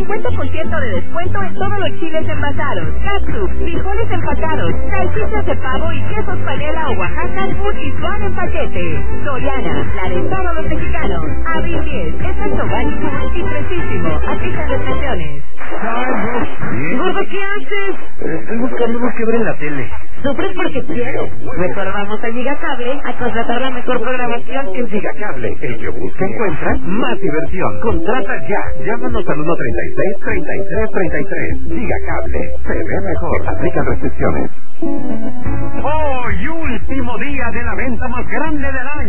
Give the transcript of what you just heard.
50% de descuento en todos los chiles envasados, catsup, frijoles empacados, salchichas de pavo y quesos panela o Oaxaca Food y Swan en paquete. Soriana, la de todos los mexicanos. Abril 10, es orgánico y fresísimo. Aplican restricciones. Gordo, ¿qué haces? Estoy buscando unos que ver en la tele. Sufres porque quieres. Mejor vamos a Gigacable a contratar la mejor programación. En Gigacable, el que busca encuentra más diversión. Contrata ya. Llámanos al 1-36-33-33. Gigacable. Se ve mejor. Aplican restricciones. Hoy, último día de la venta más grande del año.